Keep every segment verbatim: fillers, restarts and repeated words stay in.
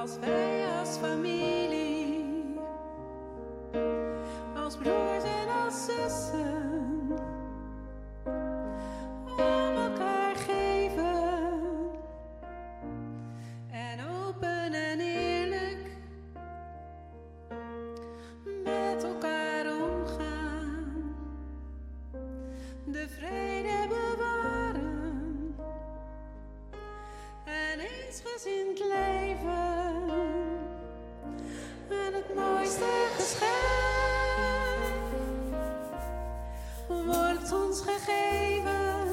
als wij als familie, als broers en als zussen, om elkaar geven en open en eerlijk met elkaar omgaan, de vrede bewaren en eensgezind leven. En het mooiste geschenk wordt ons gegeven,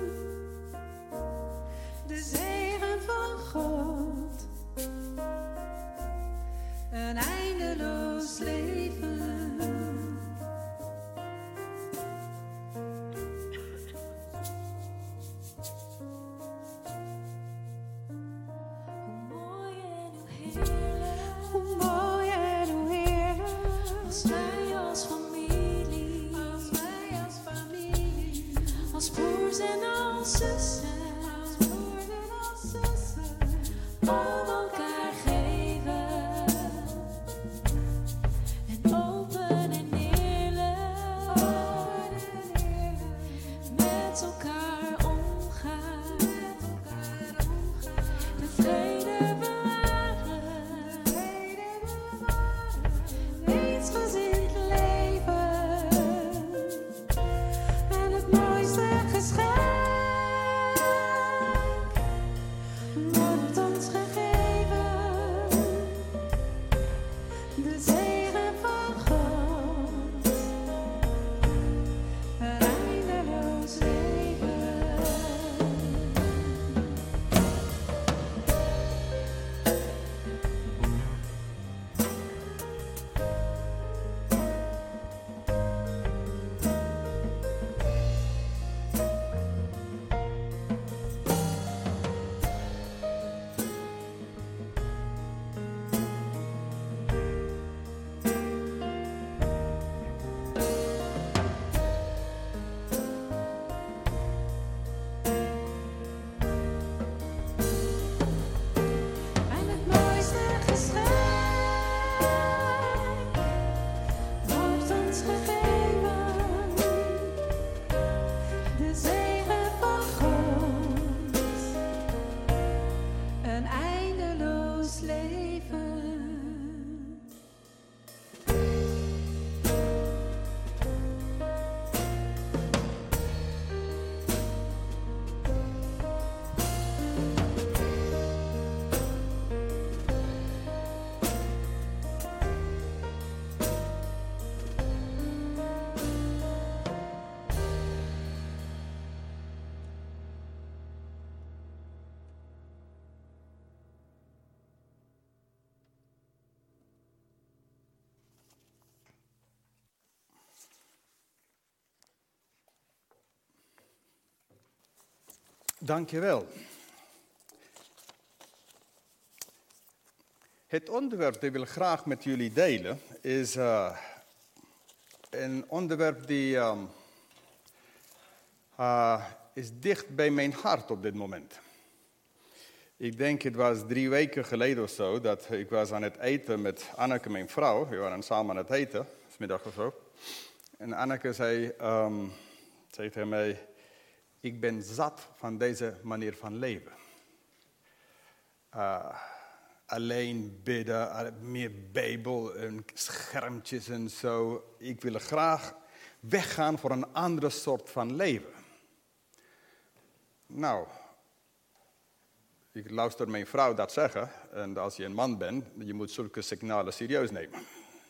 de zegen van God, een eindeloos leven. Hoe mooi en hoe heerlijk, hoe mooi en hoe heerlijk, als wij als familie, als wij als familie, als broers en als zussen, als broers en als zussen, om elkaar geven en open en eerlijk, open en eerlijk met elkaar omgaan, met elkaar omgaan, de vrede bewaren, vrede bewaren, eensgezind leven. En het mooiste geschenk wordt ons gegeven, de zegen van God, een eindeloos leven. En het mooiste geschenk wordt ons gegeven, de zegen van God, een eindeloos leven. Dankjewel. Het onderwerp dat ik wil graag met jullie delen is uh, een onderwerp die um, uh, is dicht bij mijn hart op dit moment. Ik denk het was drie weken geleden of zo dat ik was aan het eten met Anneke, mijn vrouw. We waren samen aan het eten, vanmiddag of zo. En Anneke zei, um, zei tegen mij: ik ben zat van deze manier van leven. Uh, alleen bidden, meer Bijbel en schermpjes en zo. Ik wil graag weggaan voor een andere soort van leven. Nou, ik luister mijn vrouw dat zeggen. En als je een man bent, je moet zulke signalen serieus nemen.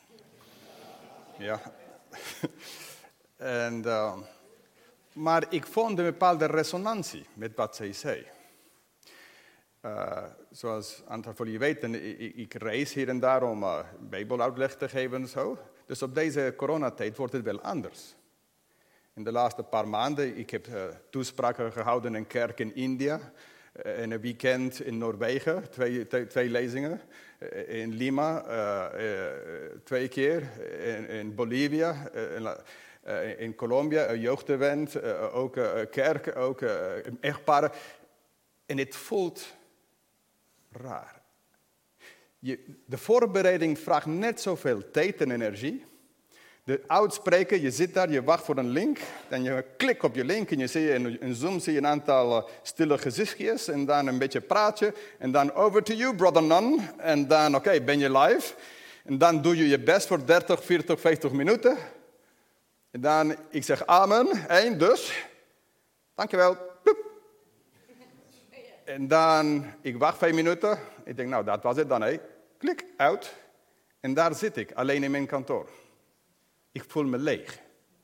Ja. en... Uh, Maar ik vond een bepaalde resonantie met wat zij zei. Uh, zoals een aantal van jullie weten, ik, ik reis hier en daar om uh, bijbeluitleg te geven en zo. Dus op deze coronatijd wordt het wel anders. In de laatste paar maanden, ik heb uh, toespraken gehouden in een kerk in India. Uh, in een weekend in Noorwegen, twee, twee, twee lezingen. Uh, in Lima, uh, uh, twee keer. In, in Bolivia. Uh, in, Uh, in Colombia, een jeugdevent, uh, ook uh, kerk, ook uh, echtparen. En het voelt raar. Je, de voorbereiding vraagt net zoveel tijd en energie. De uitspreken, je zit daar, je wacht voor een link. Dan je klikt op je link en je ziet in, in Zoom zie je een aantal uh, stille gezichtjes. En dan een beetje praatje. En dan over to you, brother Nun. En dan, oké, okay, ben je live. En dan doe je je best voor dertig, veertig, vijftig minuten. En dan, ik zeg amen. Eén, dus. Dankjewel. Ploep. En dan, ik wacht vijf minuten. Ik denk, nou, dat was het dan, hé. Klik, uit. En daar zit ik, alleen in mijn kantoor. Ik voel me leeg.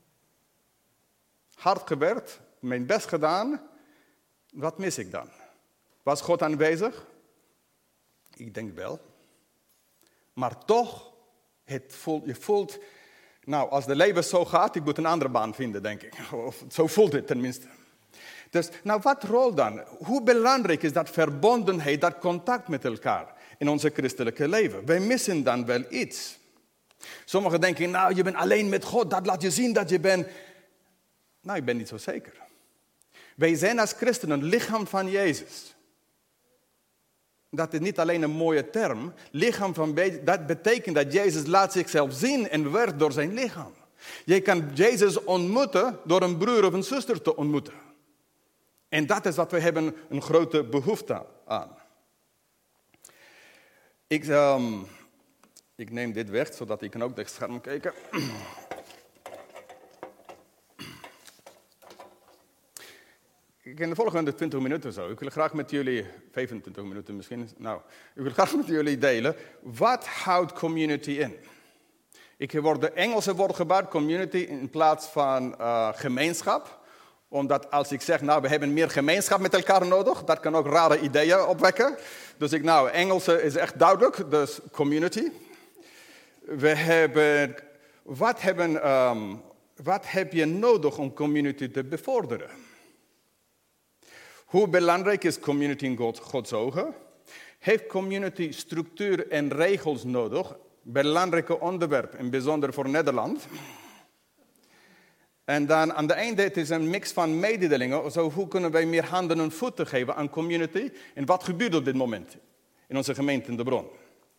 Hard gewerkt, mijn best gedaan. Wat mis ik dan? Was God aanwezig? Ik denk wel. Maar toch, het voelt, je voelt... Nou, als de leven zo gaat, ik moet een andere baan vinden, denk ik. Of zo voelt het tenminste. Dus, nou, wat rol dan? Hoe belangrijk is dat verbondenheid, dat contact met elkaar in onze christelijke leven? Wij missen dan wel iets. Sommigen denken, nou, je bent alleen met God, dat laat je zien dat je bent. Nou, ik ben niet zo zeker. Wij zijn als christenen lichaam van Jezus. Dat is niet alleen een mooie term. Lichaam van Jezus, dat betekent dat Jezus laat zichzelf zien en werkt door zijn lichaam. Je kan Jezus ontmoeten door een broer of een zuster te ontmoeten. En dat is wat we hebben een grote behoefte aan. Ik, um, ik neem dit weg, zodat ik kan ook naar het scherm kijken. In de volgende twintig minuten zo, ik wil graag met jullie, vijfentwintig minuten misschien, nou, ik wil graag met jullie delen, wat houdt community in? Ik heb de Engelse woord gebruikt, community, in plaats van uh, gemeenschap. Omdat als ik zeg, nou, we hebben meer gemeenschap met elkaar nodig, dat kan ook rare ideeën opwekken. Dus ik, nou, Engelse is echt duidelijk, dus community. We hebben, wat, hebben, um, wat heb je nodig om community te bevorderen? Hoe belangrijk is community in God, Gods ogen? Heeft community structuur en regels nodig? Belangrijke onderwerp, in bijzonder voor Nederland. En dan aan het einde, het is een mix van mededelingen. Zo, hoe kunnen wij meer handen en voeten geven aan community? En wat gebeurt op dit moment in onze gemeente in De Bron?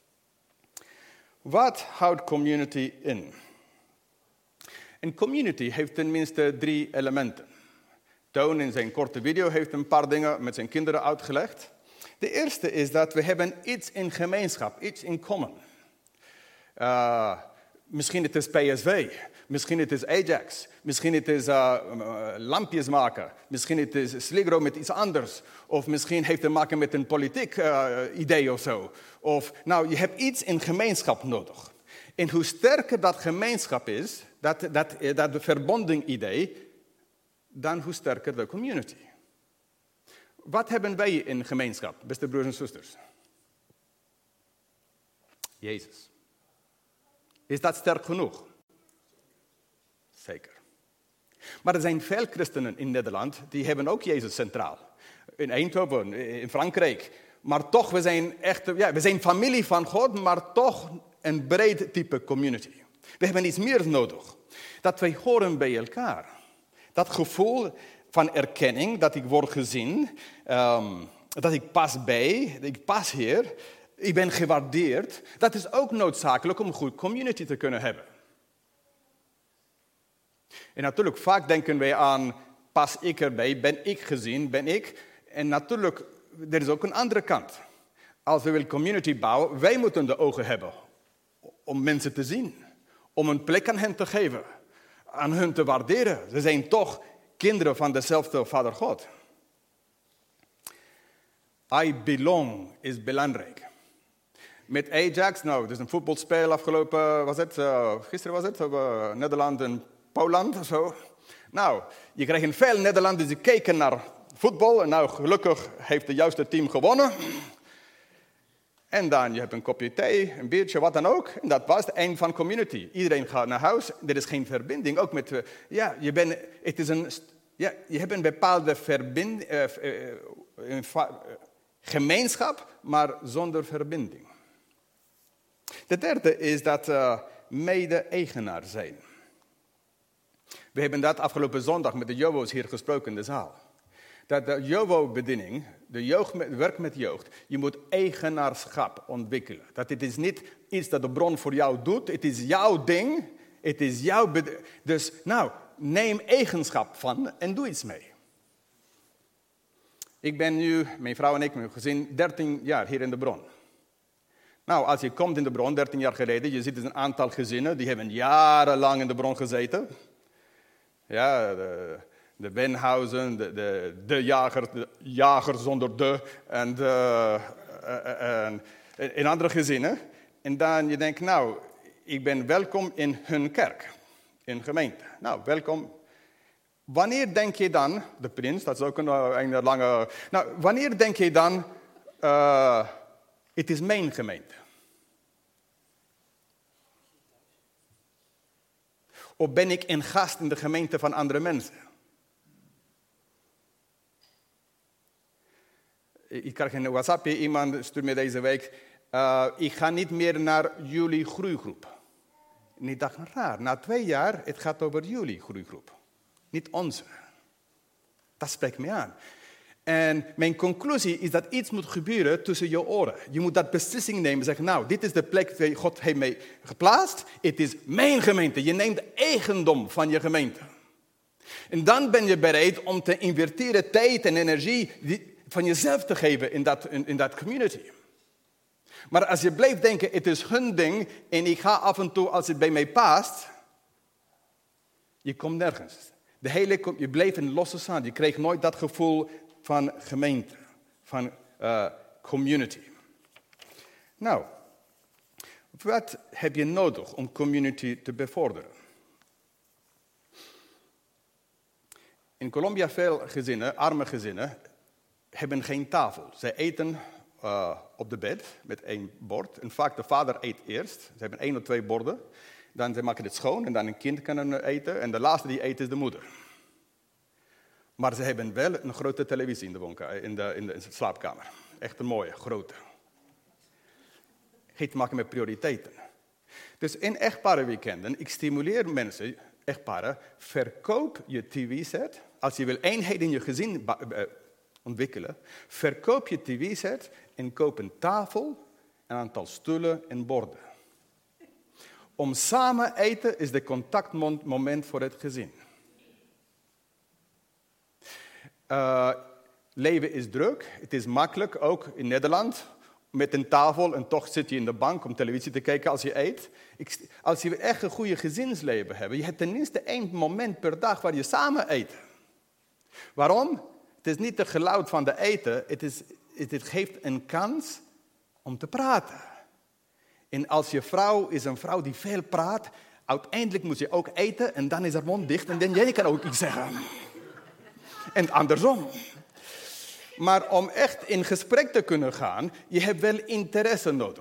Wat houdt community in? Een community heeft tenminste drie elementen. Toon in zijn korte video heeft een paar dingen met zijn kinderen uitgelegd. De eerste is dat we hebben iets in gemeenschap, iets in common. Uh, misschien het is P S V, misschien het is Ajax, misschien het is uh, uh, lampjes maken, misschien het is Sligro met iets anders. Of misschien heeft het te maken met een politiek uh, idee of zo. Of, nou, je hebt iets in gemeenschap nodig. En hoe sterker dat gemeenschap is, dat, dat, dat verbonding idee, dan hoe sterker de community. Wat hebben wij in gemeenschap, beste broers en zusters? Jezus. Is dat sterk genoeg? Zeker. Maar er zijn veel christenen in Nederland die hebben ook Jezus centraal. In Eindhoven, in Frankrijk. Maar toch, we zijn echt, ja, we zijn familie van God, maar toch een breed type community. We hebben iets meer nodig. Dat wij horen bij elkaar. Dat gevoel van erkenning, dat ik word gezien, um, dat ik pas bij, ik pas hier, ik ben gewaardeerd. Dat is ook noodzakelijk om een goed community te kunnen hebben. En natuurlijk, vaak denken wij aan, pas ik erbij, ben ik gezien, ben ik. En natuurlijk, er is ook een andere kant. Als we willen community bouwen, wij moeten de ogen hebben om mensen te zien. Om een plek aan hen te geven. Aan hun te waarderen. Ze zijn toch kinderen van dezelfde Vader God. I belong is belangrijk. Met Ajax, nou, het is een voetbalspel afgelopen, was het, uh, gisteren was het, uh, Nederland en Poland of zo. Nou, je kreeg veel Nederlanders die keken naar voetbal en nou, gelukkig heeft het juiste team gewonnen. En dan, je hebt een kopje thee, een biertje, wat dan ook. En dat was het eind van community. Iedereen gaat naar huis. Er is geen verbinding. Ook met, uh, ja, je bent, het is een, ja, je hebt een bepaalde verbinding, uh, uh, een va- uh, gemeenschap, maar zonder verbinding. De derde is dat uh, mede-eigenaar zijn. We hebben dat afgelopen zondag met de Jobo's hier gesproken in de zaal. Dat de Jowo-bediening, de jeugd met, werk met jeugd, je moet eigenaarschap ontwikkelen. Dat het is niet iets dat de bron voor jou doet, het is jouw ding, het is jouw bediening. Dus nou, neem eigenschap van en doe iets mee. Ik ben nu, mijn vrouw en ik, mijn gezin, dertien jaar hier in de bron. Nou, als je komt in de bron, dertien jaar geleden, je ziet dus een aantal gezinnen, die hebben jarenlang in de bron gezeten. Ja, de, de Benhausen, de, de, de jager, de jager zonder de, en, de, uh, en, en andere gezinnen. En dan je denkt, nou, ik ben welkom in hun kerk, in gemeente. Nou, welkom. Wanneer denk je dan, de prins, dat is ook een, een lange... Nou, wanneer denk je dan, uh, het is mijn gemeente? Of ben ik een gast in de gemeente van andere mensen? Ik krijg een WhatsAppje, iemand stuurt me deze week, uh, ik ga niet meer naar jullie groeigroep. En ik dacht, raar, na twee jaar, het gaat over jullie groeigroep. Niet onze. Dat spreekt me aan. En mijn conclusie is dat iets moet gebeuren tussen je oren. Je moet dat beslissing nemen. Zeggen, nou, dit is de plek waar God heeft mij geplaatst. Het is mijn gemeente. Je neemt eigendom van je gemeente. En dan ben je bereid om te inverteren tijd en energie van jezelf te geven in dat, in, in dat community. Maar als je blijft denken, het is hun ding en ik ga af en toe als het bij mij past, je komt nergens. De hele, je bleef in losse zand. Je kreeg nooit dat gevoel van gemeente, van uh, community. Nou, wat heb je nodig om community te bevorderen? In Colombia veel gezinnen, arme gezinnen, hebben geen tafel. Zij eten uh, op de bed met één bord. En vaak de vader eet eerst. Ze hebben één of twee borden. Dan ze maken het schoon en dan een kind kan eten. En de laatste die eet is de moeder. Maar ze hebben wel een grote televisie in de, woonkamer, in de, in de, in de slaapkamer. Echt een mooie, grote. Heeft te maken met prioriteiten. Dus in echtparenweekenden, ik stimuleer mensen, echtparen, verkoop je tv-set. Als je wil eenheid in je gezin ontwikkelen, verkoop je tv-set en koop een tafel, een aantal stoelen en borden. Om samen eten is de contactmoment voor het gezin. Uh, leven is druk, het is makkelijk, ook in Nederland, met een tafel en toch zit je in de bank om televisie te kijken als je eet. Ik, als je echt een goede gezinsleven hebt, je hebt tenminste één moment per dag waar je samen eet. Waarom? Het is niet het geluid van de eten, het, is, het, het geeft een kans om te praten. En als je vrouw is een vrouw die veel praat, uiteindelijk moet je ook eten en dan is haar mond dicht en dan jij kan ook iets zeggen. En andersom. Maar om echt in gesprek te kunnen gaan, je hebt wel interesse nodig.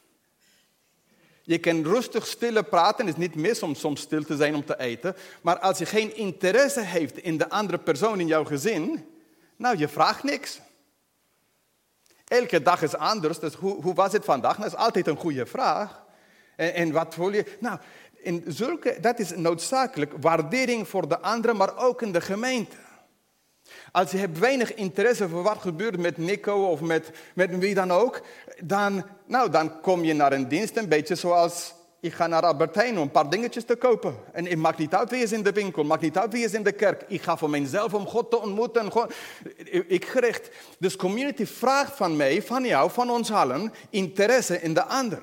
Je kan rustig stille praten, het is niet mis om soms stil te zijn om te eten. Maar als je geen interesse heeft in de andere persoon in jouw gezin, nou, je vraagt niks. Elke dag is anders, dus hoe, hoe was het vandaag? Dat is altijd een goede vraag. En, en wat voel je? Nou, in zulke, dat is noodzakelijk waardering voor de anderen, maar ook in de gemeente. Als je hebt weinig interesse voor wat gebeurt met Nico of met, met wie dan ook, dan, nou, dan kom je naar een dienst een beetje zoals, ik ga naar Albert Heijn om een paar dingetjes te kopen. En het maakt niet uit wie is in de winkel, maakt niet uit wie is in de kerk. Ik ga voor mezelf om God te ontmoeten. God, ik gericht. Dus community vraagt van mij, van jou, van ons allen, interesse in de ander.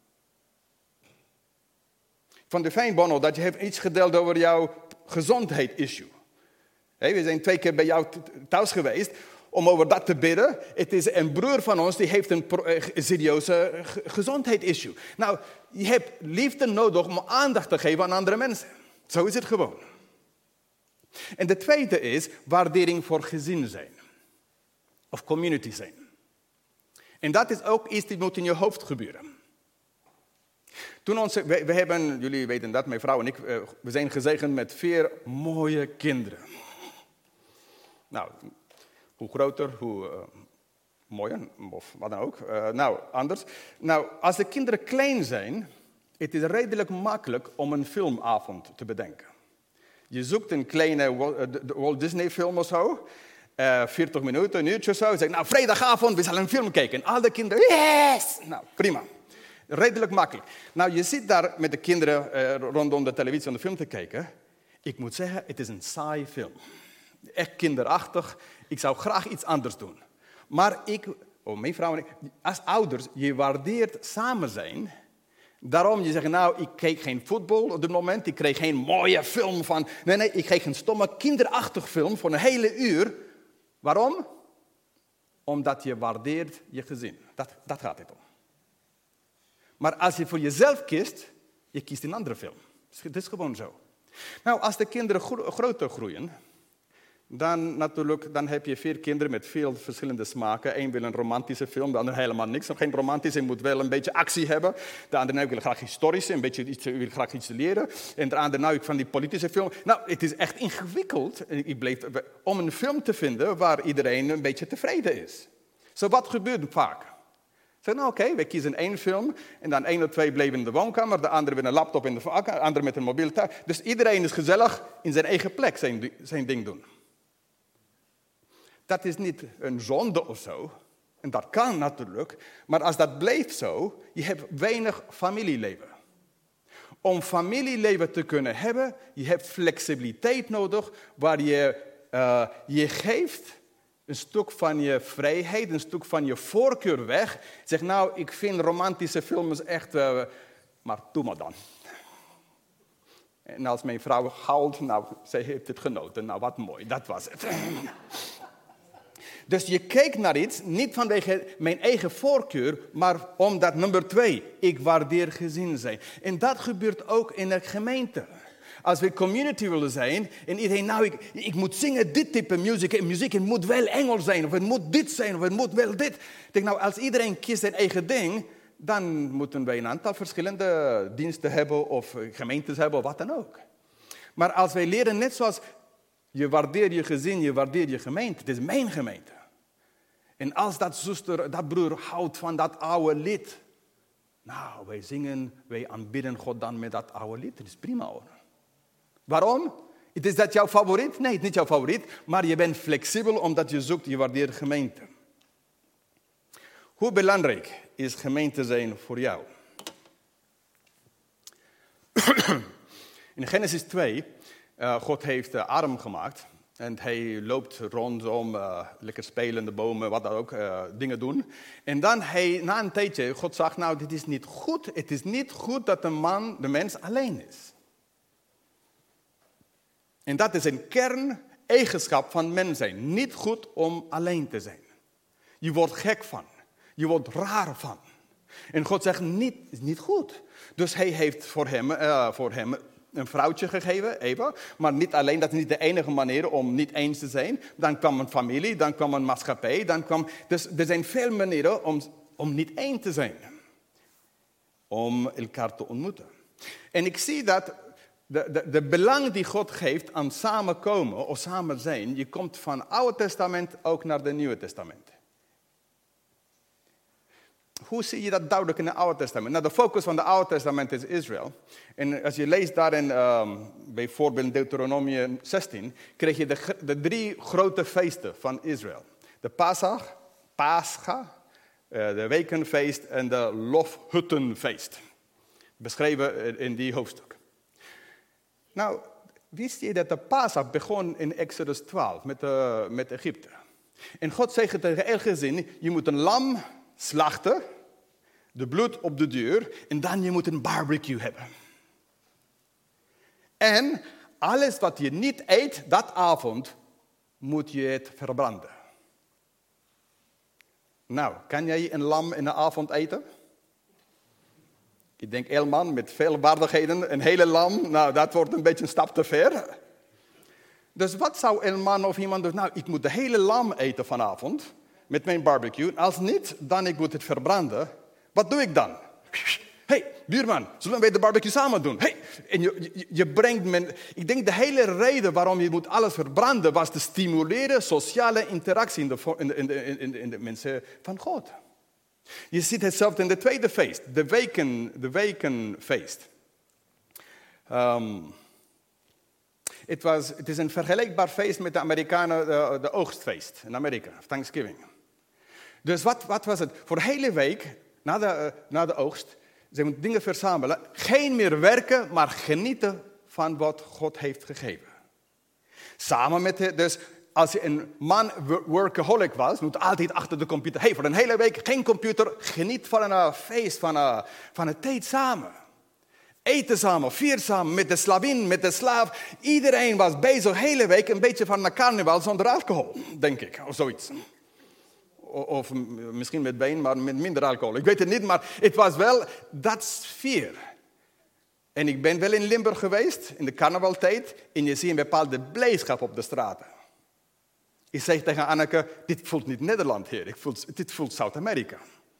Van de fijn, Bono, dat je hebt iets gedeeld over jouw gezondheid-issue. Hey, we zijn twee keer bij jou thuis geweest om over dat te bidden. Het is een broer van ons die heeft een serieuze gezondheidsissue. Nou, je hebt liefde nodig om aandacht te geven aan andere mensen. Zo is het gewoon. En de tweede is waardering voor gezin zijn. Of community zijn. En dat is ook iets die moet in je hoofd gebeuren. Toen onze, we, we hebben, jullie weten dat, mijn vrouw en ik, we zijn gezegend met vier mooie kinderen. Nou, hoe groter, hoe uh, mooier, of wat dan ook. Uh, nou, anders. Nou, als de kinderen klein zijn, het is redelijk makkelijk om een filmavond te bedenken. Je zoekt een kleine Walt Disney film of zo. Uh, veertig minuten, een uurtje of zo. Zeg, nou, vrijdagavond, we zullen een film kijken. En alle kinderen, yes! Nou, prima. Redelijk makkelijk. Nou, je zit daar met de kinderen uh, rondom de televisie om de film te kijken. Ik moet zeggen, het is een saai film. Echt kinderachtig. Ik zou graag iets anders doen. Maar ik, oh, mijn vrouw en ik, als ouders, je waardeert samen zijn. Daarom je zegt, nou, ik kijk geen voetbal op dit moment. Ik kreeg geen mooie film van... Nee, nee, ik kreeg een stomme kinderachtig film voor een hele uur. Waarom? Omdat je waardeert je gezin. Dat, dat gaat het om. Maar als je voor jezelf kiest, je kiest een andere film. Het is gewoon zo. Nou, als de kinderen gro- groter groeien, dan natuurlijk, dan heb je vier kinderen met veel verschillende smaken. Eén wil een romantische film, de ander helemaal niks. Nog geen romantische, je moet wel een beetje actie hebben. De ander wil graag historische, een beetje iets, wil graag iets leren. En de ander nou, ik van die politische film. Nou, het is echt ingewikkeld ik bleef, om een film te vinden waar iedereen een beetje tevreden is. Zo, wat gebeurt vaak? Zeg, nou oké, okay, we kiezen één film en dan één of twee bleven in de woonkamer, de andere met een laptop in de vak, de andere met een mobiel thuis. Dus iedereen is gezellig in zijn eigen plek zijn, zijn ding doen. Dat is niet een zonde of zo, en dat kan natuurlijk, maar als dat blijft zo, je hebt weinig familieleven. Om familieleven te kunnen hebben, je hebt flexibiliteit nodig, waar je uh, je geeft een stuk van je vrijheid, een stuk van je voorkeur weg. Zeg nou, ik vind romantische films echt, uh, maar doe maar dan. En als mijn vrouw huilt, nou, zij heeft het genoten. Nou, wat mooi, dat was het. Dus je kijkt naar iets, niet vanwege mijn eigen voorkeur, maar omdat, nummer twee, ik waardeer gezin zijn. En dat gebeurt ook in de gemeente. Als we community willen zijn en iedereen, nou, ik, ik moet zingen dit type muziek. En muziek, het moet wel Engels zijn, of het moet dit zijn, of het moet wel dit. Ik denk, nou, als iedereen kiest zijn eigen ding, dan moeten wij een aantal verschillende diensten hebben, of gemeentes hebben, of wat dan ook. Maar als wij leren, net zoals je waardeert je gezin, je waardeert je gemeente. Het is mijn gemeente. En als dat zuster, dat broer houdt van dat oude lied. Nou, wij zingen, wij aanbidden God dan met dat oude lied. Dat is prima hoor. Waarom? Is dat jouw favoriet? Nee, het is niet jouw favoriet. Maar je bent flexibel omdat je zoekt, je waardeert gemeente. Hoe belangrijk is gemeente zijn voor jou? In Genesis twee, uh, God heeft uh, Adam gemaakt. En hij loopt rondom, uh, lekker spelen, de bomen, wat dan ook, uh, dingen doen. En dan, hij, na een tijdje, God zegt, nou, dit is niet goed. Het is niet goed dat de man, de mens, alleen is. En dat is een kerneigenschap van mens zijn. Niet goed om alleen te zijn. Je wordt gek van. Je wordt raar van. En God zegt, niet, is niet goed. Dus hij heeft voor hem, uh, voor hem een vrouwtje gegeven, Eva. Maar niet alleen, dat is niet de enige manier om niet eens te zijn. Dan kwam een familie, dan kwam een maatschappij. Dan kwam, dus er zijn veel manieren om, om niet één te zijn. Om elkaar te ontmoeten. En ik zie dat de, de, de belang die God geeft aan samenkomen of samen zijn, je komt van het Oude Testament ook naar het Nieuwe Testament. Hoe zie je dat duidelijk in het Oude Testament? Nou, de focus van het Oude Testament is Israël. En als je leest daarin, um, bijvoorbeeld in Deuteronomium zestien, krijg je de, de drie grote feesten van Israël. De Pasach, Pascha, uh, de Wekenfeest en de Lofhuttenfeest. Beschreven in die hoofdstuk. Nou, wist je dat de Pasach begon in Exodus twaalf met, uh, met Egypte? En God zegt tegen elk gezin, je moet een lam slachten, de bloed op de deur, en dan je moet een barbecue hebben. En alles wat je niet eet dat avond, moet je het verbranden. Nou, kan jij een lam in de avond eten? Ik denk, een man met veel waardigheden, een hele lam, nou, dat wordt een beetje een stap te ver. Dus wat zou een man of iemand doen? Nou, ik moet de hele lam eten vanavond met mijn barbecue. Als niet, dan ik moet het verbranden. Wat doe ik dan? Hey, buurman, zullen wij de barbecue samen doen? Hey, en je, je, je brengt men. Ik denk de hele reden waarom je moet alles verbranden was te stimuleren sociale interactie in de, in de, in de, in de, in de mensen van God. Je ziet hetzelfde in de tweede feest, de weken, de wekenfeest. Um, het, was, het is een vergelijkbaar feest met de Amerikanen, de, de oogstfeest in Amerika, Thanksgiving. Dus wat, wat was het? Voor de hele week, na de, uh, na de oogst, ze moeten dingen verzamelen. Geen meer werken, maar genieten van wat God heeft gegeven. Samen met de, dus als je een man workaholic was, moet altijd achter de computer. Hey, voor een hele week geen computer, geniet van een uh, feest, van, uh, van een tijd samen. Eten samen, vier samen, met de slavin, met de slaaf. Iedereen was bezig de hele week een beetje van een carnaval zonder alcohol, denk ik, of zoiets. Of misschien met wijn, maar met minder alcohol. Ik weet het niet, maar het was wel dat sfeer. En ik ben wel in Limburg geweest, in de carnavaltijd. En je ziet een bepaalde blijdschap op de straten. Ik zeg tegen Anneke, dit voelt niet Nederland hier. Ik voel, dit voelt Zuid-Amerika.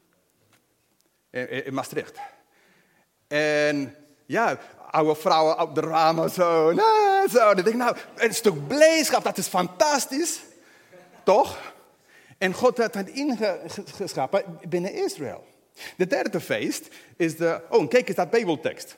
In, in Maastricht. En ja, oude vrouwen op de ramen zo. Nou, zo. Dan denk ik, nou, een stuk blijdschap, dat is fantastisch. Toch? En God had het ingeschapen binnen Israël. De derde feest is de... Oh, kijk eens dat Bijbeltekst.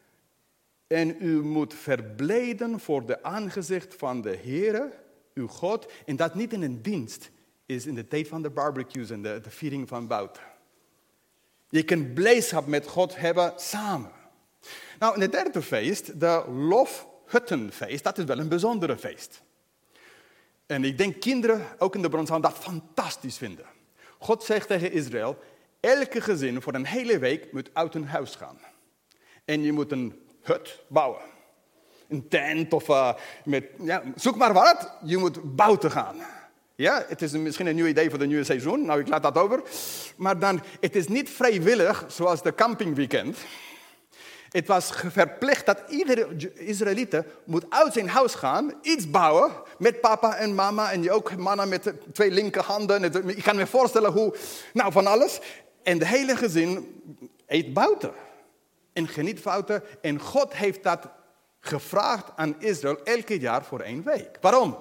En u moet verblijden voor de aangezicht van de Heere, uw God. En dat niet in een dienst is in de tijd van de barbecues en de, de viering van buiten. Je kunt blijdschap met God hebben samen. Nou, in het derde feest, de Lofhuttenfeest, dat is wel een bijzondere feest. En ik denk kinderen, ook in de bronzaal, dat fantastisch vinden. God zegt tegen Israël, elke gezin voor een hele week moet uit een huis gaan. En je moet een hut bouwen. Een tent of uh, met, ja, zoek maar wat, je moet buiten gaan. Ja, het is misschien een nieuw idee voor het nieuwe seizoen, nou ik laat dat over. Maar dan, het is niet vrijwillig zoals de campingweekend. Het was verplicht dat iedere Israëliet moet uit zijn huis gaan, iets bouwen met papa en mama en ook mannen met twee linkerhanden. Ik kan me voorstellen hoe, nou van alles. En de hele gezin eet buiten en geniet buiten. En God heeft dat gevraagd aan Israël elke jaar voor één week. Waarom?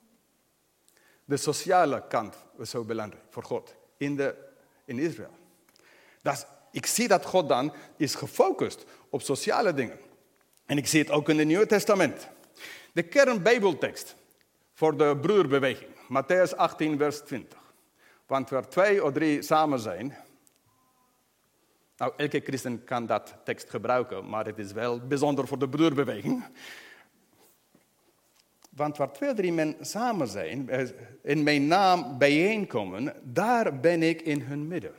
De sociale kant was zo belangrijk voor God in, de, in Israël. Dat is, ik zie dat God dan is gefocust op sociale dingen. En ik zie het ook in het Nieuwe Testament. De kernbijbeltekst voor de broerbeweging. Matthäus achttien, vers twintig. Want waar twee of drie samen zijn... Nou, elke christen kan dat tekst gebruiken, maar het is wel bijzonder voor de broerbeweging. Want waar twee of drie men samen zijn, in mijn naam bijeenkomen, daar ben ik in hun midden.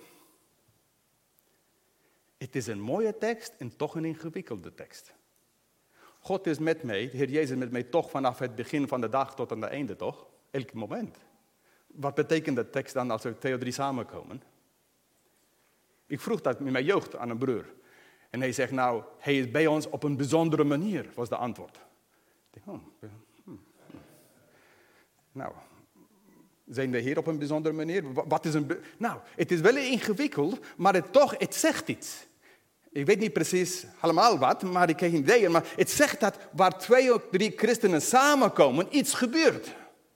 Het is een mooie tekst en toch een ingewikkelde tekst. God is met mij, de Heer Jezus is met mij toch vanaf het begin van de dag tot aan het einde, toch? Elk moment. Wat betekent de tekst dan als er twee of drie samenkomen? Ik vroeg dat in mijn jeugd aan een broer. En hij zegt, nou, hij is bij ons op een bijzondere manier, was de antwoord. Ik denk, oh, hmm. Nou, zijn we hier op een bijzondere manier? Wat is een... Be- nou, het is wel ingewikkeld, maar het toch, het zegt iets. Ik weet niet precies helemaal wat, maar ik heb geen idee. Maar het zegt dat waar twee of drie christenen samenkomen, iets gebeurt.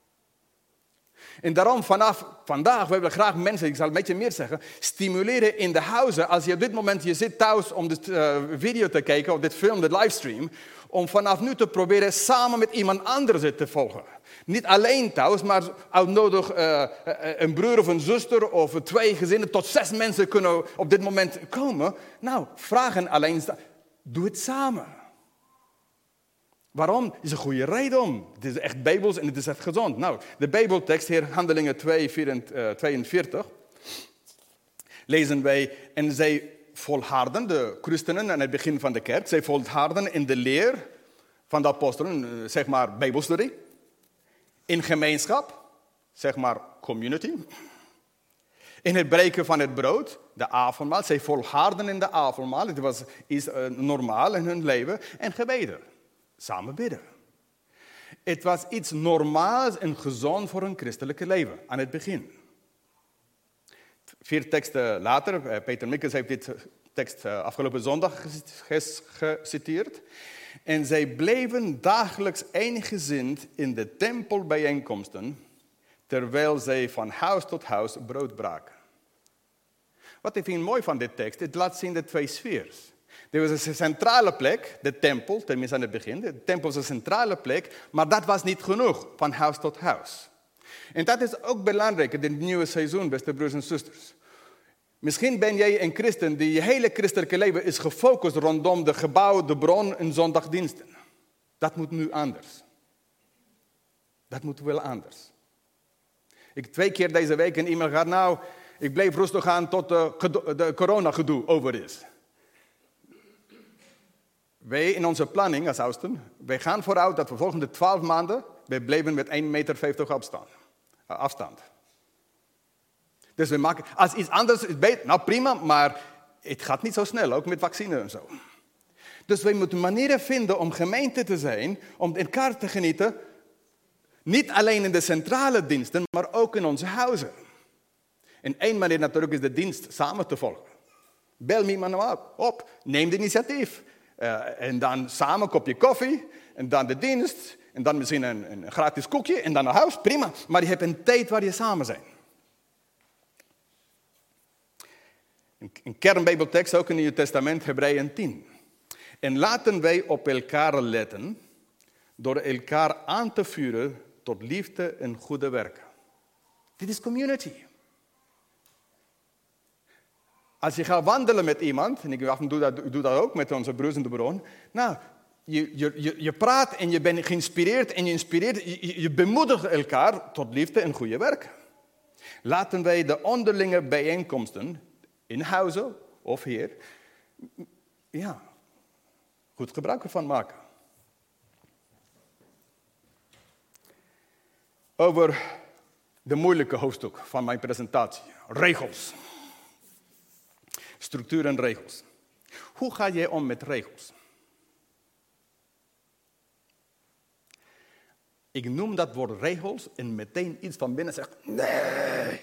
En daarom vanaf vandaag, we willen graag mensen, ik zal een beetje meer zeggen, stimuleren in de huizen. Als je op dit moment, je zit thuis om dit uh, video te kijken, of dit film, dit livestream, om vanaf nu te proberen samen met iemand anders het te volgen. Niet alleen thuis, maar uitnodig uh, een broer of een zuster of twee gezinnen, tot zes mensen kunnen op dit moment komen. Nou, vragen alleen, doe het samen. Waarom? Het is een goede reden om. Het is echt bijbels en het is echt gezond. Nou, de Bijbeltekst, hier Handelingen twee, tweeënveertig, lezen wij, en zij volharden, de christenen aan het begin van de kerk, zij volharden in de leer van de apostelen, zeg maar bijbelstudie, in gemeenschap, zeg maar community, in het breken van het brood, de avondmaal, zij volharden in de avondmaal, het was iets uh, normaal in hun leven, en gebeden. Samen bidden. Het was iets normaals en gezond voor een christelijke leven, aan het begin. Vier teksten later, Peter Mikkels heeft dit tekst afgelopen zondag geciteerd. En zij bleven dagelijks eensgezind in de tempelbijeenkomsten, terwijl zij van huis tot huis brood braken. Wat ik vind mooi van dit tekst, het laat zien de twee sfeers. Er was een centrale plek, de tempel, tenminste aan het begin. De tempel was een centrale plek, maar dat was niet genoeg, van huis tot huis. En dat is ook belangrijk in dit nieuwe seizoen, beste broers en zusters. Misschien ben jij een christen die je hele christelijke leven is gefocust rondom de gebouw, de bron en zondagdiensten. Dat moet nu anders. Dat moet wel anders. Ik heb twee keer deze week een e-mail gehad, nou, ik bleef rustig aan tot de, de corona-gedoe over is. Wij in onze planning als Oudsten, wij gaan vooruit dat we volgende twaalf maanden, wij blijven met één meter vijftig afstand. Uh, afstand. Dus we maken, als iets anders is beter, nou prima, maar het gaat niet zo snel, ook met vaccins en zo. Dus wij moeten manieren vinden om gemeente te zijn, om elkaar te genieten, niet alleen in de centrale diensten, maar ook in onze huizen. En één manier natuurlijk is de dienst samen te volgen. Bel me maar op, neem de initiatief. Uh, en dan samen een kopje koffie, en dan de dienst, en dan misschien een, een gratis koekje, en dan naar huis, prima. Maar je hebt een tijd waar je samen zijn. Een kernbijbeltekst, ook in het Nieuw Testament, Hebreeën tien. En laten wij op elkaar letten, door elkaar aan te vuren tot liefde en goede werken. Dit is community. Als je gaat wandelen met iemand, en ik af en toe dat, ik doe dat ook met onze broers en de bron. Nou, je, je, je praat en je bent geïnspireerd en je inspireert, je, je bemoedigt elkaar tot liefde en goede werken. Laten wij de onderlinge bijeenkomsten, in huizen of hier, ja, goed gebruik ervan maken. Over de moeilijke hoofdstuk van mijn presentatie. Regels. Structuur en regels. Hoe ga je om met regels? Ik noem dat woord regels en meteen iets van binnen zegt, nee.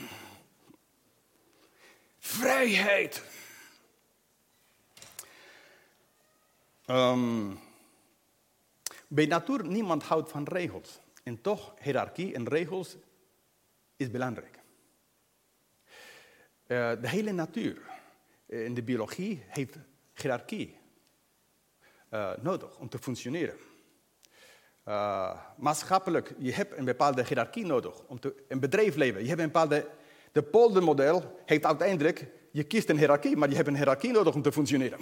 Vrijheid. Um, bij natuur, niemand houdt van regels. En toch, hiërarchie en regels is belangrijk. Uh, de hele natuur uh, in de biologie heeft hiërarchie uh, nodig om te functioneren. Uh, maatschappelijk, je hebt een bepaalde hiërarchie nodig. Om te, een bedrijfsleven, je hebt een bepaalde... De poldermodel heeft uiteindelijk, je kiest een hiërarchie, maar je hebt een hiërarchie nodig om te functioneren.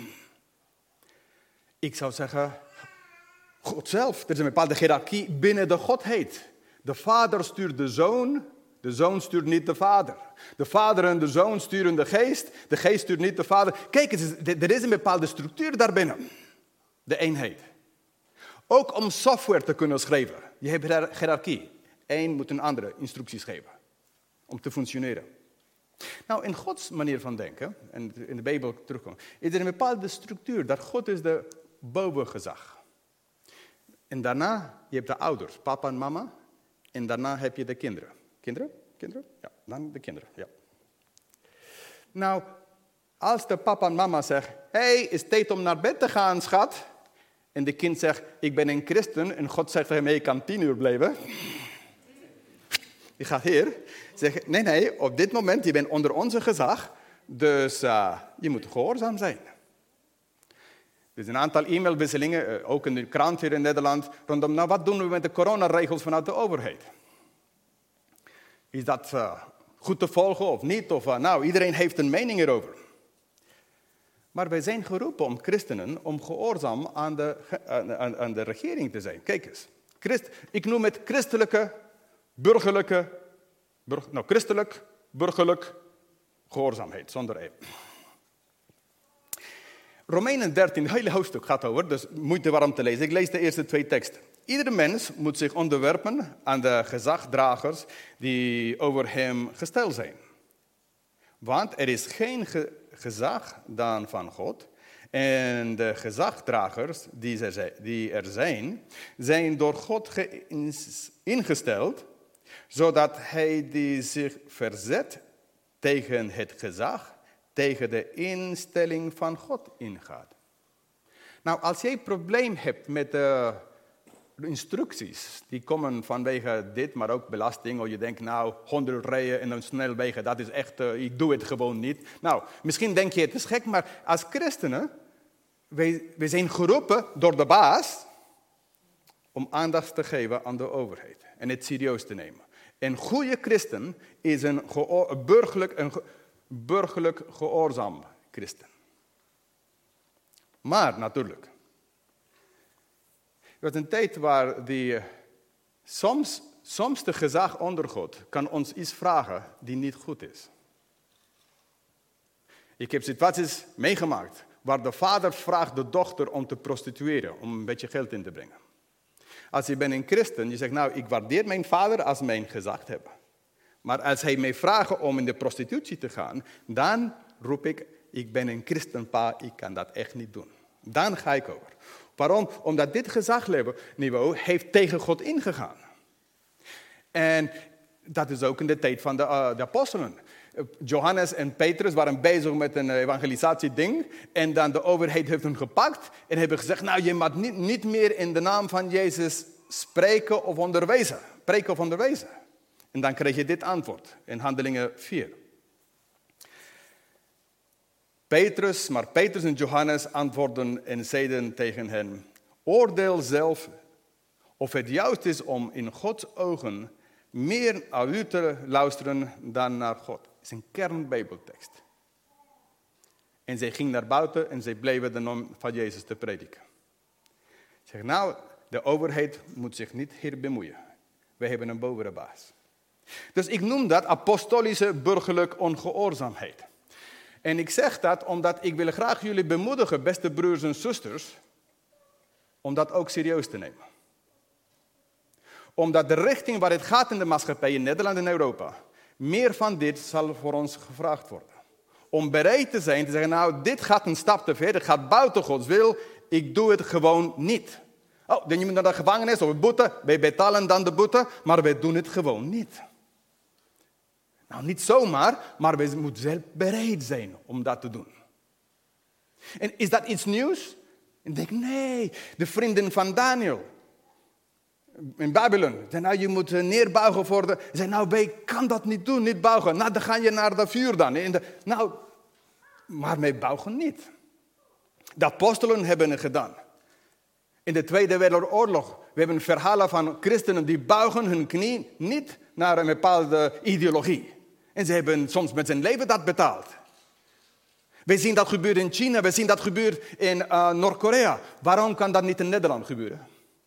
Ik zou zeggen, God zelf, er is een bepaalde hiërarchie binnen de Godheid. De vader stuurt de zoon, de zoon stuurt niet de vader. De vader en de zoon sturen de geest, de geest stuurt niet de vader. Kijk, er is een bepaalde structuur daarbinnen, de eenheid. Ook om software te kunnen schrijven, je hebt hiërarchie. Eén moet een andere instructies geven. Om te functioneren. Nou, in Gods manier van denken, en in de Bijbel terugkomen, is er een bepaalde structuur, dat God is de bovengezag. En daarna, je hebt de ouders, papa en mama, en daarna heb je de kinderen. Kinderen? Kinderen? Ja, dan de kinderen, ja. Nou, als de papa en mama zeggen, hé, hey, is tijd om naar bed te gaan, schat. En de kind zegt, ik ben een christen, en God zegt tegen mij, ik kan tien uur blijven. Je gaat hier zeggen, nee, nee, op dit moment, je bent onder onze gezag, dus uh, je moet gehoorzaam zijn. Er zijn een aantal e-mailwisselingen, uh, ook in de krant hier in Nederland, rondom, nou, wat doen we met de coronaregels vanuit de overheid? Is dat uh, goed te volgen of niet? Of, uh, nou, iedereen heeft een mening erover. Maar wij zijn geroepen om christenen, om gehoorzaam aan de, aan, aan de regering te zijn. Kijk eens, Christ, ik noem het christelijke... Burgerlijke, burger, nou, christelijk, burgerlijk, gehoorzaamheid, zonder e. Romeinen dertien, het hele hoofdstuk gaat over, dus moeite waarom te lezen. Ik lees de eerste twee teksten. Iedere mens moet zich onderwerpen aan de gezagdragers die over hem gesteld zijn. Want er is geen ge- gezag dan van God. En de gezagdragers die er, die er zijn, zijn door God ge- ingesteld, zodat hij die zich verzet tegen het gezag, tegen de instelling van God ingaat. Nou, als jij een probleem hebt met de instructies, die komen vanwege dit, maar ook belasting, of je denkt, nou, honderd rijden en dan snelwegen, dat is echt, uh, ik doe het gewoon niet. Nou, misschien denk je, het is gek, maar als christenen wij, wij zijn geroepen door de baas om aandacht te geven aan de overheid en het serieus te nemen. Een goede christen is een, geo- een, burgerlijk, een ge- burgerlijk gehoorzaam christen. Maar natuurlijk, er was een tijd waar die, soms, soms de gezag onder God kan ons iets vragen die niet goed is. Ik heb situaties meegemaakt waar de vader vraagt de dochter om te prostitueren, om een beetje geld in te brengen. Als je bent een christen, je zegt, nou, ik waardeer mijn vader als mijn gezag hebben. Maar als hij mij vraagt om in de prostitutie te gaan, dan roep ik, ik ben een christenpa, ik kan dat echt niet doen. Dan ga ik over. Waarom? Omdat dit gezagsniveau heeft tegen God ingegaan. En dat is ook in de tijd van de, uh, de apostelen. Johannes en Petrus waren bezig met een evangelisatieding. En dan de overheid heeft hen gepakt. En hebben gezegd, nou je mag niet, niet meer in de naam van Jezus spreken of onderwijzen. Preken of onderwijzen. En dan krijg je dit antwoord in Handelingen vier. Petrus, maar Petrus en Johannes antwoordden en zeiden tegen hen, oordeel zelf of het juist is om in Gods ogen meer naar u te luisteren dan naar God. Het is een kernbijbeltekst. En zij ging naar buiten en zij bleven de naam van Jezus te prediken. Zeg, nou, de overheid moet zich niet hier bemoeien. Wij hebben een bovere baas. Dus ik noem dat apostolische burgerlijke ongehoorzaamheid. En ik zeg dat omdat ik wil graag jullie bemoedigen, beste broers en zusters, om dat ook serieus te nemen. Omdat de richting waar het gaat in de maatschappij in Nederland en Europa, meer van dit zal voor ons gevraagd worden. Om bereid te zijn te zeggen, nou, dit gaat een stap te ver, dit gaat buiten Gods wil, ik doe het gewoon niet. Oh, dan je moet naar de gevangenis of een boete, wij betalen dan de boete, maar wij doen het gewoon niet. Nou, niet zomaar, maar we moeten zelf bereid zijn om dat te doen. En is dat iets nieuws? Ik denk, nee, de vrienden van Daniel in Babylon. Zei, nou, je moet neerbuigen voor de... Zei, nou, wij kan dat niet doen, niet buigen. Nou, dan ga je naar de vuur dan. In de... Nou, maar wij buigen niet. De apostelen hebben het gedaan. In de Tweede Wereldoorlog, we hebben verhalen van christenen die buigen hun knie niet naar een bepaalde ideologie. En ze hebben soms met zijn leven dat betaald. We zien dat gebeuren in China, we zien dat gebeuren in uh, Noord-Korea. Waarom kan dat niet in Nederland gebeuren?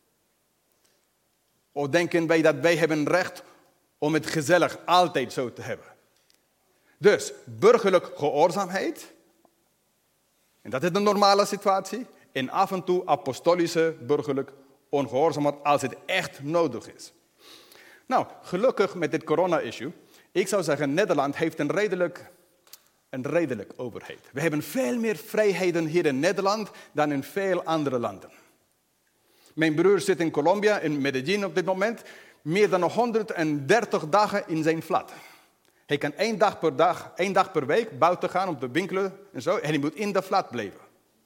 Of denken wij dat wij hebben recht om het gezellig altijd zo te hebben? Dus burgerlijk gehoorzaamheid. En dat is de normale situatie. En af en toe apostolische burgerlijk ongehoorzaamheid als het echt nodig is. Nou, gelukkig met dit corona-issue. Ik zou zeggen, Nederland heeft een redelijk, een redelijk overheid. We hebben veel meer vrijheden hier in Nederland dan in veel andere landen. Mijn broer zit in Colombia, in Medellin op dit moment, meer dan honderddertig dagen in zijn flat. Hij kan één dag per dag, één dag per week buiten gaan om te winkelen en zo, en hij moet in de flat blijven.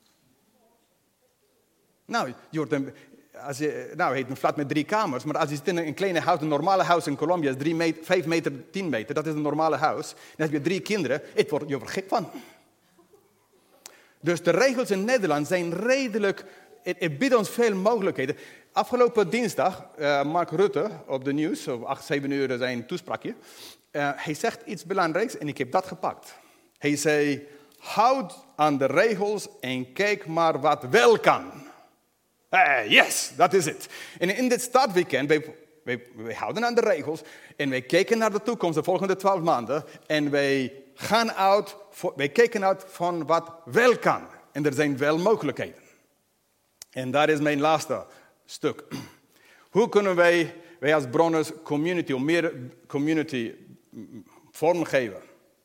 Nou, je hoort een, als je, nou, hij heeft een flat met drie kamers, maar als je zit in een kleine huis, een normale huis in Colombia is drie meter, vijf meter, tien meter, dat is een normale huis. Dan heb je drie kinderen, ik word, je wordt gek van. Dus de regels in Nederland zijn redelijk, het, het biedt ons veel mogelijkheden. Afgelopen dinsdag, uh, Mark Rutte op de nieuws, op acht, zeven uur zijn toespraakje, uh, hij zegt iets belangrijks en ik heb dat gepakt. Hij zei, houd aan de regels en kijk maar wat wel kan. Uh, yes, dat is het. En in dit startweekend, wij, wij, wij houden aan de regels en wij kijken naar de toekomst, de volgende twaalf maanden. En wij gaan uit, wij kijken uit van wat wel kan. En er zijn wel mogelijkheden. En dat is mijn laatste stuk. Hoe kunnen wij, wij als Bronners community, om meer community vormgeven?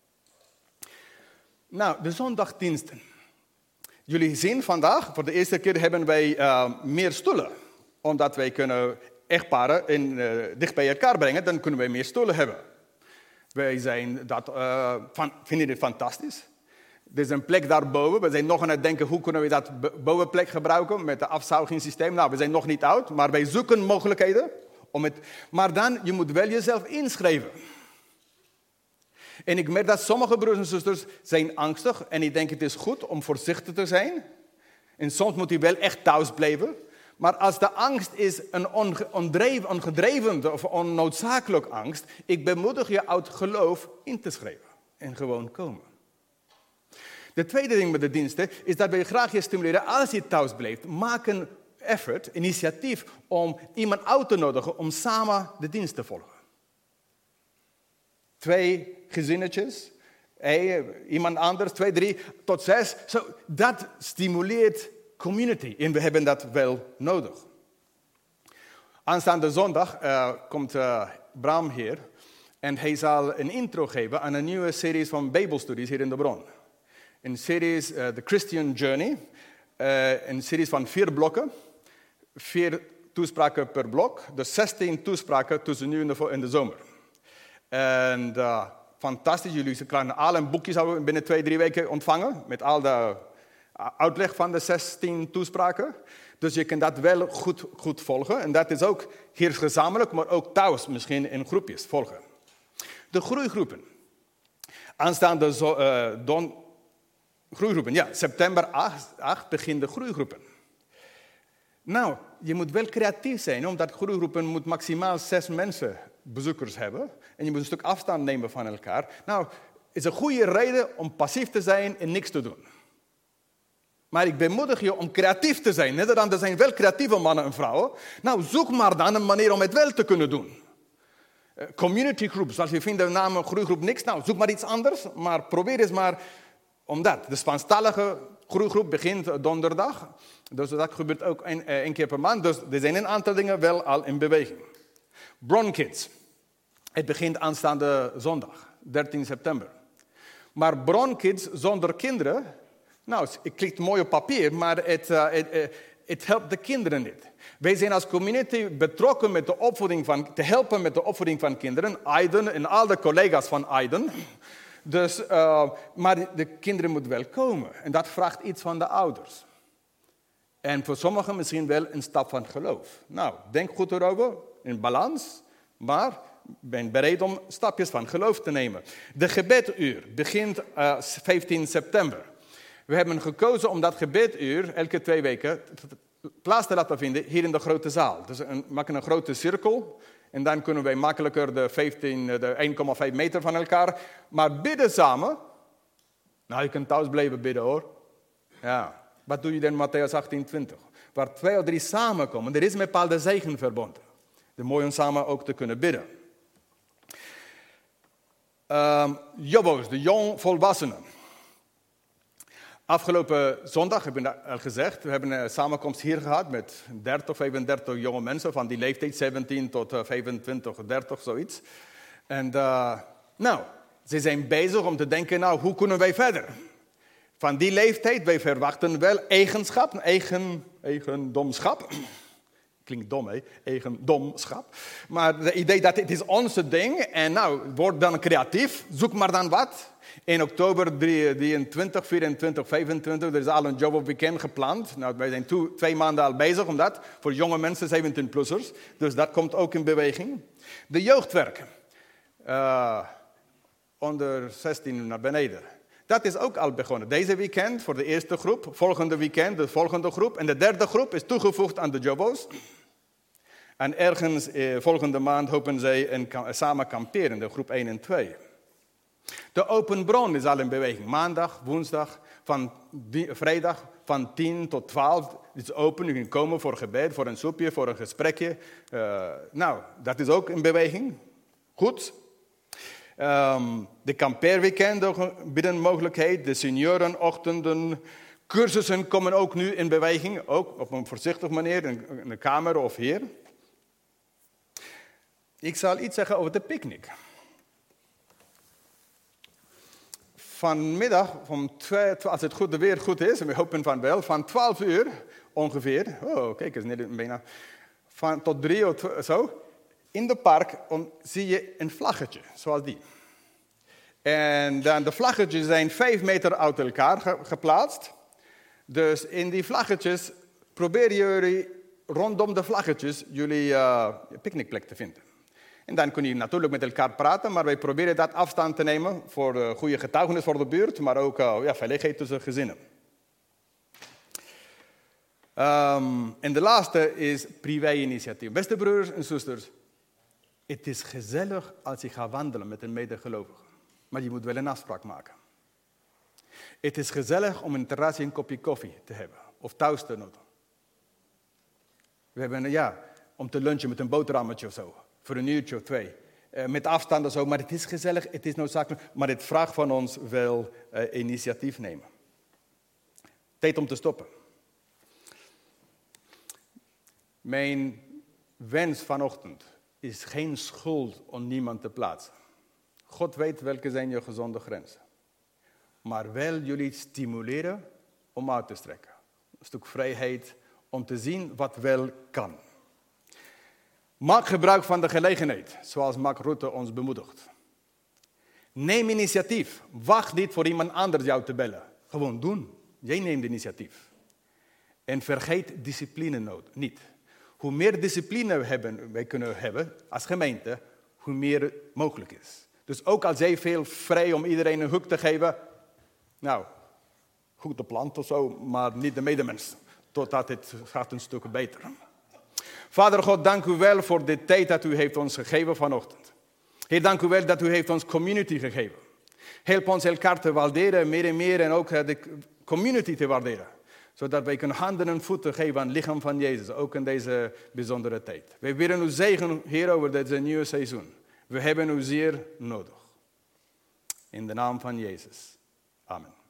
Nou, de zondagdiensten. Jullie zien vandaag, voor de eerste keer hebben wij uh, meer stoelen. Omdat wij kunnen echtparen in, uh, dicht bij elkaar brengen, dan kunnen wij meer stoelen hebben. Wij zijn dat, uh, van, vinden het fantastisch. Er is een plek daarboven. We zijn nog aan het denken, hoe kunnen we dat bovenplek gebruiken met het afzuigingssysteem. Nou, we zijn nog niet oud, maar wij zoeken mogelijkheden. Om het, maar dan, je moet wel jezelf inschrijven. En ik merk dat sommige broers en zusters zijn angstig. En ik denk het is goed om voorzichtig te zijn. En soms moet hij wel echt thuis blijven. Maar als de angst is een onge- ondreven, ongedreven of onnoodzakelijk angst, ik bemoedig je uit geloof in te schrijven en gewoon komen. De tweede ding met de diensten is dat wij graag je stimuleren, als je thuis blijft, maak een effort, initiatief om iemand uit te nodigen om samen de dienst te volgen. Twee gezinnetjes, hey, iemand anders, twee, drie tot zes. Zo, dat stimuleert community en we hebben dat wel nodig. Aanstaande zondag uh, komt uh, Bram hier en hij zal een intro geven aan een nieuwe serie van Bijbelstudies hier in de Bron. Een serie, uh, The Christian Journey, uh, een serie van vier blokken, vier toespraken per blok, dus zestien toespraken tussen nu en de, en de zomer. En uh, fantastisch, jullie kunnen al een boekje zouden binnen twee, drie weken ontvangen met al de uitleg van de zestien toespraken. Dus je kan dat wel goed, goed volgen. En dat is ook hier gezamenlijk, maar ook thuis misschien in groepjes volgen. De groeigroepen. Aanstaande zo, uh, don, groeigroepen. Ja, september acht beginnen de groeigroepen. Nou, je moet wel creatief zijn, omdat groeigroepen moet maximaal zes mensen bezoekers hebben. En je moet een stuk afstand nemen van elkaar. Nou, is een goede reden om passief te zijn en niks te doen. Maar ik bemoedig je om creatief te zijn. Nederlanders zijn wel creatieve mannen en vrouwen. Nou, zoek maar dan een manier om het wel te kunnen doen. Uh, community groups, als je vindt de naam groeigroep niks, nou, zoek maar iets anders. Maar probeer eens maar om dat. De Spaanstalige groeigroep begint donderdag. Dus dat gebeurt ook een, een keer per maand. Dus er zijn een aantal dingen wel al in beweging. Bron Kids. Het begint aanstaande zondag, dertien september. Maar Bron Kids zonder kinderen, nou, het klinkt mooi op papier, maar het, uh, het, uh, het helpt de kinderen niet. Wij zijn als community betrokken met de opvoeding van, te helpen met de opvoeding van kinderen. Aiden en al de collega's van Aiden. Dus, uh, maar de kinderen moeten wel komen. En dat vraagt iets van de ouders. En voor sommigen misschien wel een stap van geloof. Nou, denk goed erover, in balans, maar ben bereid om stapjes van geloof te nemen. De gebeduur begint uh, vijftien september. We hebben gekozen om dat gebeduur elke twee weken plaats te laten vinden hier in de grote zaal. Dus we maken een grote cirkel en dan kunnen wij makkelijker de, vijftien, de één komma vijf meter van elkaar. Maar bidden samen. Nou, je kunt thuis blijven bidden hoor. Ja. Wat doe je dan in Matthäus achttien twintig? Waar twee of drie samenkomen, er is een bepaalde zegen verbonden. Het is mooi om samen ook te kunnen bidden. Um, Jobbo's, de jong volwassenen. Afgelopen zondag, hebben we al gezegd, we hebben een samenkomst hier gehad met dertig, vijfendertig jonge mensen van die leeftijd, zeventien tot vijfentwintig, dertig, zoiets. En uh, nou, ze zijn bezig om te denken, nou, hoe kunnen wij verder? Van die leeftijd, wij verwachten wel eigenschap, eigen, eigendomschap. Klinkt dom, hè? Eigendomschap. Maar het idee dat het is onze ding. En nou, word dan creatief. Zoek maar dan wat. In oktober drieëntwintig, vierentwintig, vijfentwintig. Er is al een job op weekend gepland. Nou, wij zijn toe, twee maanden al bezig om dat. Voor jonge mensen, zeventien-plussers. Dus dat komt ook in beweging. De jeugdwerken. Uh, onder zestien naar beneden. Dat is ook al begonnen. Deze weekend voor de eerste groep. Volgende weekend de volgende groep. En de derde groep is toegevoegd aan de Jobbo's. En ergens eh, volgende maand hopen zij een, samen kamperen, de groep één en twee. De Open Bron is al in beweging. Maandag, woensdag, van die, vrijdag van tien tot twaalf. Het is open, u kunt komen voor gebed, voor een soepje, voor een gesprekje. Uh, nou, dat is ook in beweging. Goed. Um, de kampeerweekenden bieden mogelijkheid. De seniorenochtenden. Cursussen komen ook nu in beweging. Ook op een voorzichtige manier, in de kamer of hier. Ik zal iets zeggen over de picknick. Vanmiddag, om twee, als het goed, de weer goed is, en we hopen van wel, van twaalf uur ongeveer, oh kijk eens, net bijna, van tot drie of zo, in het park om, zie je een vlaggetje, zoals die. En dan de vlaggetjes zijn vijf meter uit elkaar ge, geplaatst. Dus in die vlaggetjes proberen jullie rondom de vlaggetjes jullie uh, picknickplek te vinden. En dan kun je natuurlijk met elkaar praten, maar wij proberen dat afstand te nemen voor uh, goede getuigenis voor de buurt, maar ook uh, ja, veiligheid tussen gezinnen. Um, en de laatste is privé-initiatief. Beste broers en zusters, het is gezellig als je gaat wandelen met een medegelovige. Maar je moet wel een afspraak maken. Het is gezellig om een terrasje een kopje koffie te hebben. Of thuis te noten. We hebben, ja, om te lunchen met een boterhammetje of zo. Voor een uurtje of twee. Uh, met afstand of zo. Maar het is gezellig, het is noodzakelijk. Maar het vraagt van ons wel uh, initiatief nemen. Tijd om te stoppen. Mijn wens vanochtend is geen schuld om niemand te plaatsen. God weet welke zijn je gezonde grenzen. Maar wel jullie stimuleren om uit te strekken. Een stuk vrijheid om te zien wat wel kan. Maak gebruik van de gelegenheid, zoals Mark Rutte ons bemoedigt. Neem initiatief. Wacht niet voor iemand anders jou te bellen. Gewoon doen. Jij neemt initiatief. En vergeet discipline nood, niet. Hoe meer discipline we hebben, wij kunnen hebben als gemeente, hoe meer mogelijk is. Dus ook als jij veel vrij om iedereen een hoek te geven, nou, goed de plant of zo, maar niet de medemens. Totdat het gaat een stuk beter. Vader God, dank u wel voor de tijd dat u heeft ons gegeven vanochtend. Heer, dank u wel dat u heeft ons community gegeven. Help ons elkaar te waarderen, meer en meer, en ook de community te waarderen. Zodat wij kunnen handen en voeten geven aan het lichaam van Jezus, ook in deze bijzondere tijd. Wij willen u zegen, Heer, over dit nieuwe seizoen. We hebben u zeer nodig. In de naam van Jezus. Amen.